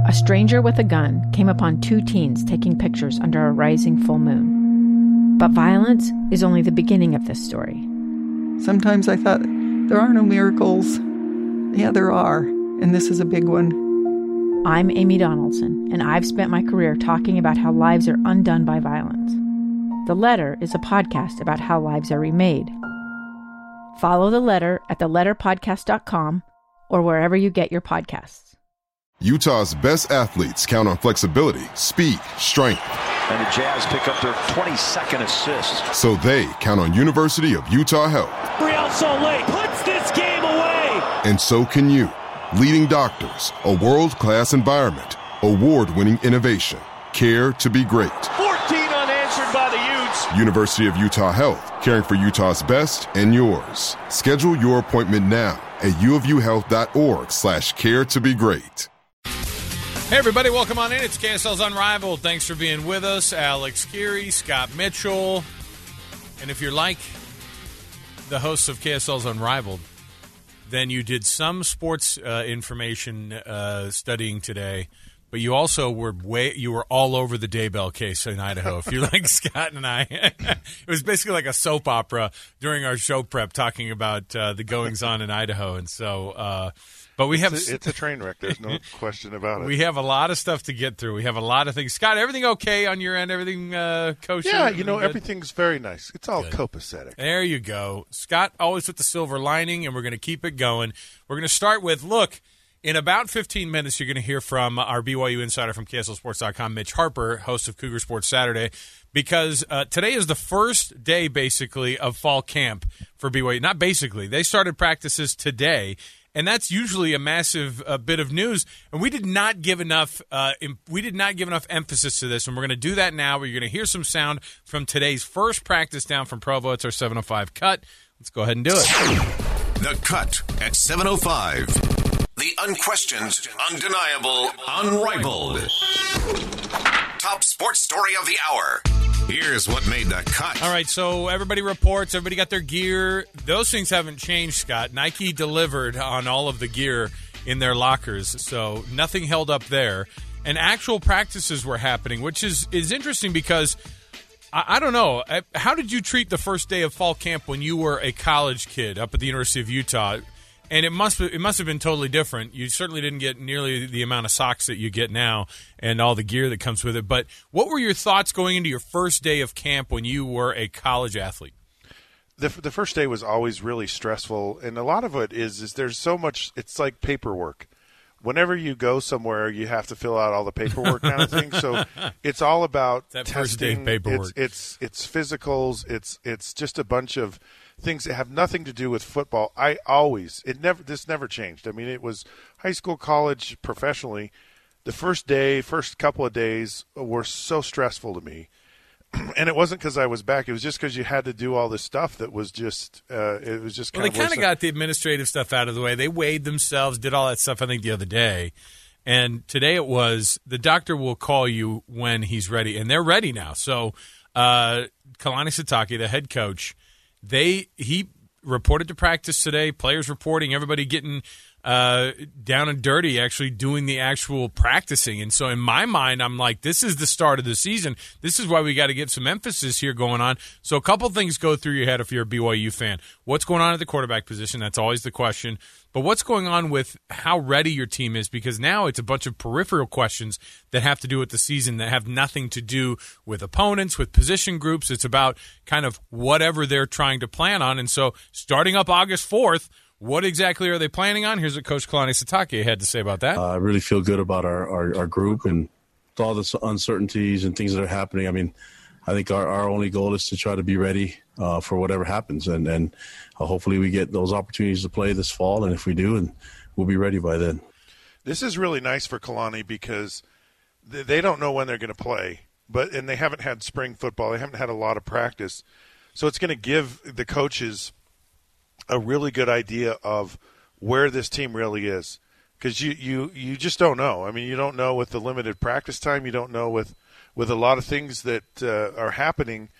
a stranger with a gun came upon two teens taking pictures under a rising full moon. But violence is only the beginning of this story. Sometimes I thought, there are no miracles. Yeah, there are, and this is a big one. I'm Amy Donaldson, and I've spent my career talking about how lives are undone by violence. The Letter is a podcast about how lives are remade. Follow The Letter at theletterpodcast.com or wherever you get your podcasts. Utah's best athletes count on flexibility, speed, strength. And the Jazz pick up their 22nd assist. So they count on University of Utah Health. Real Salt Lake puts this game away. And so can you. Leading doctors, a world-class environment, award-winning innovation, care to be great. 14 unanswered by the Utes. University of Utah Health, caring for Utah's best and yours. Schedule your appointment now at uofuhealth.org/care to be great. Hey, everybody, welcome on in. It's KSL's Unrivaled. Thanks for being with us. Alex Geary, Scott Mitchell. And if you're like the hosts of KSL's Unrivaled, then you did some sports information studying today, but you also were all over the Daybell case in Idaho. If you're like Scott and I, it was basically like a soap opera during our show prep talking about the goings on in Idaho. And so, but it's a train wreck. There's no question about it. We have a lot of stuff to get through. We have a lot of things. Scott, everything okay on your end? Everything kosher? Yeah, everything's very nice. It's all copacetic. There you go. Scott always with the silver lining, and we're going to keep it going. We're going to start with, look, in about 15 minutes, you're going to hear from our BYU insider from KSLSports.com, Mitch Harper, host of Cougar Sports Saturday, because today is the first day, basically, of fall camp for BYU. Not basically. They started practices today. And that's usually a massive bit of news, and we did not give enough. Emphasis to this, and we're going to do that now. You're going to hear some sound from today's first practice down from Provo. It's our 7:05 cut. Let's go ahead and do it. The Cut at 7:05. The unquestioned, undeniable, unrivaled. Top sports story of the hour. Here's what made the cut. All right, so everybody reports. Everybody got their gear. Those things haven't changed, Scott. Nike delivered on all of the gear in their lockers, so nothing held up there. And actual practices were happening, which is interesting because, I don't know, how did you treat the first day of fall camp when you were a college kid up at the University of Utah? And it must have been totally different. You certainly didn't get nearly the amount of socks that you get now and all the gear that comes with it. But what were your thoughts going into your first day of camp when you were a college athlete? The first day was always really stressful, and a lot of it is there's so much. It's like paperwork. Whenever you go somewhere, you have to fill out all the paperwork kind of thing. So it's all about that testing. First day paperwork. It's physicals. It's just a bunch of things that have nothing to do with football. This never changed. I mean, it was high school, college, professionally. The first couple of days were so stressful to me. And it wasn't because I was back. It was just because you had to do all this stuff that was just it was just kind of. Well, they kind of got the administrative stuff out of the way. They weighed themselves, did all that stuff, I think, the other day. And today it was the doctor will call you when he's ready. And they're ready now. So Kalani Sitake, the head coach, he reported to practice today, players reporting, everybody getting down and dirty, actually doing the actual practicing. And so in my mind, I'm like, this is the start of the season. This is why we got to get some emphasis here going on. So a couple things go through your head if you're a BYU fan. What's going on at the quarterback position? That's always the question. But what's going on with how ready your team is? Because now it's a bunch of peripheral questions that have to do with the season that have nothing to do with opponents, with position groups. It's about kind of whatever they're trying to plan on. And so starting up August 4th, what exactly are they planning on? Here's what Coach Kalani Sitake had to say about that. I really feel good about our group and all the uncertainties and things that are happening. I mean, I think our only goal is to try to be ready for whatever happens. And hopefully we get those opportunities to play this fall. And if we do, and we'll be ready by then. This is really nice for Kalani because they don't know when they're going to play, and they haven't had spring football. They haven't had a lot of practice. So it's going to give the coaches a really good idea of where this team really is, because you just don't know. I mean, you don't know with the limited practice time. You don't know with a lot of things that are happening.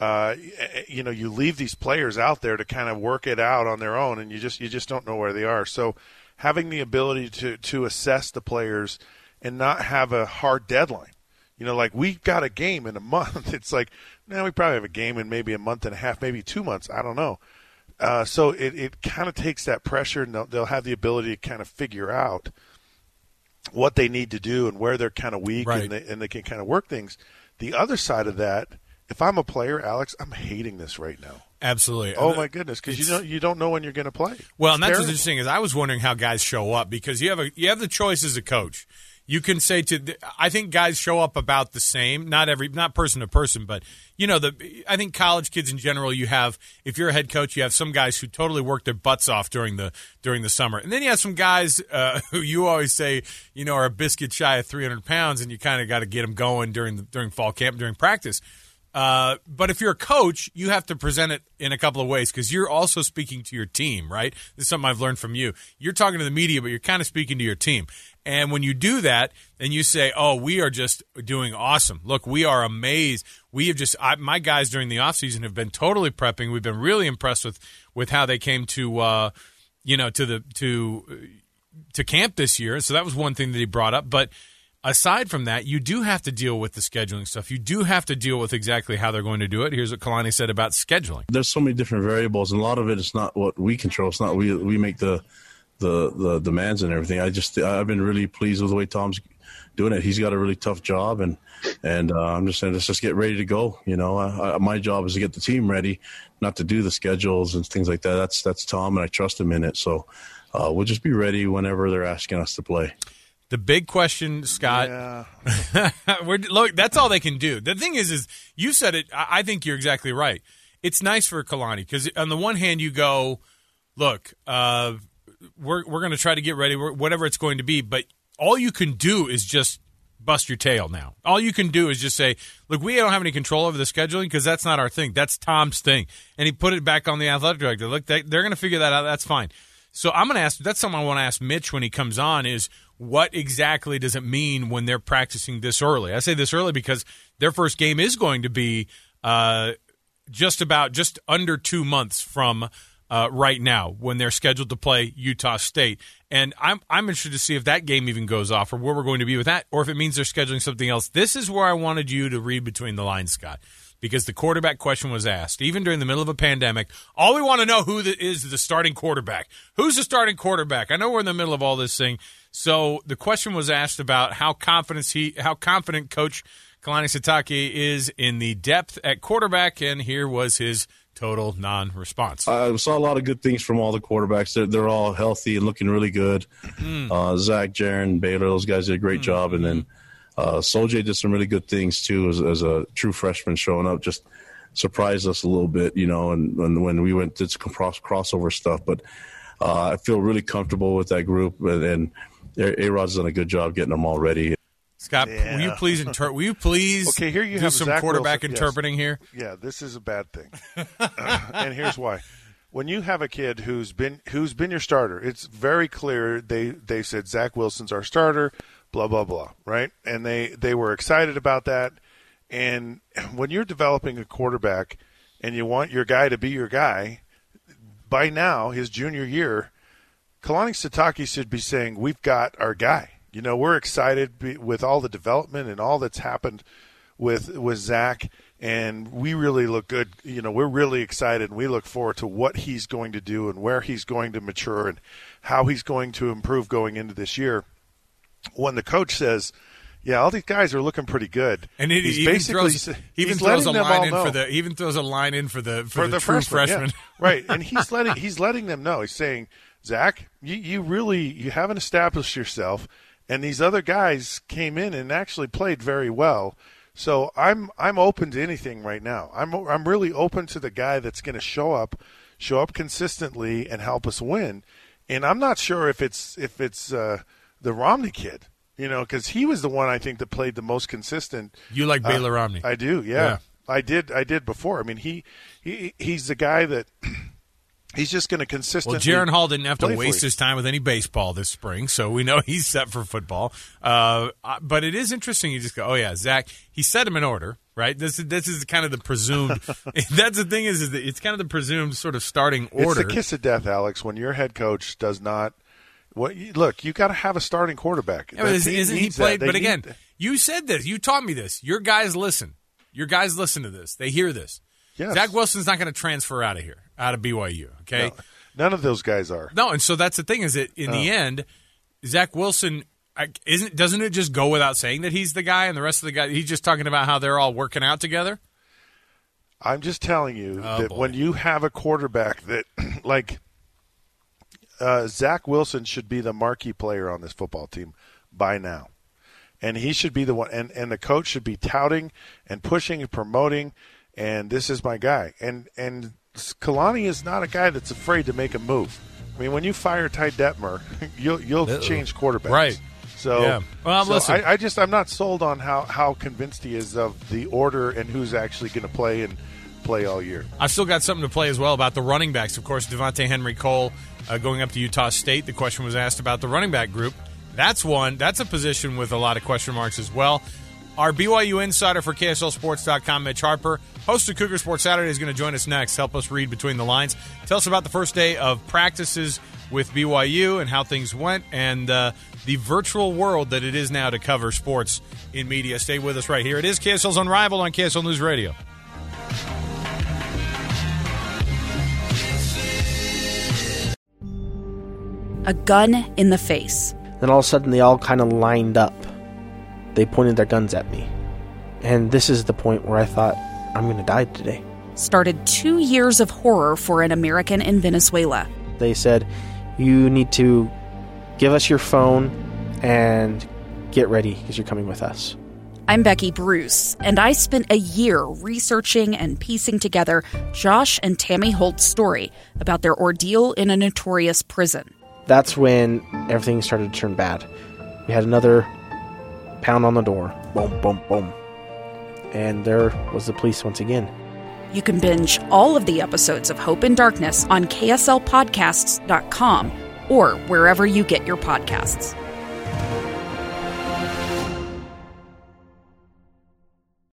You leave these players out there to kind of work it out on their own, and you just don't know where they are. So having the ability to assess the players and not have a hard deadline. Like we got a game in a month. It's like, we probably have a game in maybe a month and a half, maybe 2 months. I don't know. So it kind of takes that pressure, and they'll have the ability to kind of figure out what they need to do and where they're kind of weak, right. and they can kind of work things. The other side of that, if I'm a player, Alex, I'm hating this right now. Absolutely. Oh my goodness, because you don't know when you're going to play. Well, and that's what's interesting is I was wondering how guys show up, because you have the choice as a coach. You can say I think guys show up about the same, not person to person, but I think college kids in general, if you're a head coach, you have some guys who totally work their butts off during the summer, and then you have some guys who you always say are a biscuit shy of 300 pounds, and you kind of got to get them going during fall camp, during practice. But if you're a coach, you have to present it in a couple of ways, because you're also speaking to your team, right? This is something I've learned from you. You're talking to the media, but you're kind of speaking to your team. And when you do that, and you say, "Oh, we are just doing awesome. Look, we are amazed. We have my guys during the offseason have been totally prepping. We've been really impressed with how they came to camp this year." So that was one thing that he brought up. But aside from that, you do have to deal with the scheduling stuff. You do have to deal with exactly how they're going to do it. Here's what Kalani said about scheduling. There's so many different variables, and a lot of it is not what we control. It's not we make the demands and everything. I've been really pleased with the way Tom's doing it. He's got a really tough job, and I'm just saying, let's just get ready to go. My job is to get the team ready, not to do the schedules and things like that. That's Tom, and I trust him in it. So we'll just be ready whenever they're asking us to play. The big question, Scott, look, that's all they can do. The thing is you said it, I think you're exactly right. It's nice for Kalani, because on the one hand you go, look, we're going to try to get ready, whatever it's going to be, but all you can do is just bust your tail now. All you can do is just say, look, we don't have any control over the scheduling, because that's not our thing. That's Tom's thing. And he put it back on the athletic director. Look, they're going to figure that out. That's fine. So I'm going to ask, that's something I want to ask Mitch when he comes on, is what exactly does it mean when they're practicing this early? I say this early because their first game is going to be just under 2 months from right now, when they're scheduled to play Utah State. And I'm interested to see if that game even goes off, or where we're going to be with that, or if it means they're scheduling something else. This is where I wanted you to read between the lines, Scott, because the quarterback question was asked. Even during the middle of a pandemic, all we want to know is the starting quarterback. Who's the starting quarterback? I know we're in the middle of all this thing. So the question was asked about how confident Coach Kalani Sitake is in the depth at quarterback, and here was his total non-response. I saw a lot of good things from all the quarterbacks. They're all healthy and looking really good. Zach, Jaron, Baylor, those guys did a great job. And then Soljay did some really good things, too, as a true freshman showing up. Just surprised us a little bit, and when we went to some crossover stuff. But I feel really comfortable with that group, and A-Rod's done a good job getting them all ready. Scott, will you please okay, here you do have some Zach quarterback Wilson. interpreting here? Yeah, this is a bad thing. And here's why. When you have a kid who's been your starter, it's very clear they said Zach Wilson's our starter, blah, blah, blah, right? And they were excited about that. And when you're developing a quarterback and you want your guy to be your guy, by now, his junior year, Kalani Sitake should be saying, we've got our guy. We're excited with all the development and all that's happened with Zach, and we really look good. We're really excited, and we look forward to what he's going to do and where he's going to mature and how he's going to improve going into this year. When the coach says, yeah, all these guys are looking pretty good, and he even throws a line in for the true freshman. Yeah. Right, and he's letting them know. He's saying, Zach, you haven't established yourself, and these other guys came in and actually played very well. So I'm open to anything right now. I'm really open to the guy that's going to show up consistently and help us win. And I'm not sure if it's the Romney kid, because he was the one I think that played the most consistent. You like Baylor Romney? I do, yeah. I did before. I mean, he's the guy that. He's just going to consistently. Well, Jaron Hall didn't have to waste his time with any baseball this spring, so we know he's set for football. But it is interesting. You just go, oh yeah, Zach. He set him in order, right? This is kind of the presumed. That's the thing is that it's kind of the presumed sort of starting order. It's the kiss of death, Alex. When your head coach does not Look, you got to have a starting quarterback. Yeah, isn't he played? But again, you said this. You taught me this. Your guys listen. Your guys listen to this. They hear this. Yes. Zach Wilson's not going to transfer out of here, out of BYU. Okay, no, none of those guys are. No, and so that's the thing is that in the end, Zach Wilson doesn't it just go without saying that he's the guy, and the rest of the guys he's just talking about how they're all working out together. I'm just telling you when you have a quarterback that like. Zach Wilson should be the marquee player on this football team by now. And he should be the one, and the coach should be touting and pushing and promoting, and this is my guy. And Kalani is not a guy that's afraid to make a move. I mean, when you fire Ty Detmer, you'll change quarterbacks. Right. So, yeah. Well, listen. I'm not sold on how convinced he is of the order and who's actually going to play and play all year. I've still got something to play as well about the running backs. Of course, Devontae Henry Cole going up to Utah State. The question was asked about the running back group. That's a position with a lot of question marks as well. Our BYU insider for KSLSports.com, Mitch Harper, host of Cougar Sports Saturday, is going to join us next. Help us read between the lines. Tell us about the first day of practices with BYU and how things went and the virtual world that it is now to cover sports in media. Stay with us right here. It is KSL's Unrivaled on KSL News Radio. A gun in the face. Then all of a sudden they all kind of lined up. They pointed their guns at me. And this is the point where I thought, I'm going to die today. Started 2 years of horror for an American in Venezuela. They said, you need to give us your phone and get ready because you're coming with us. I'm Becky Bruce, and I spent a year researching and piecing together Josh and Tammy Holt's story about their ordeal in a notorious prison. That's when everything started to turn bad. We had another pound on the door. Boom, boom, boom. And there was the police once again. You can binge all of the episodes of Hope in Darkness on KSLPodcasts.com or wherever you get your podcasts.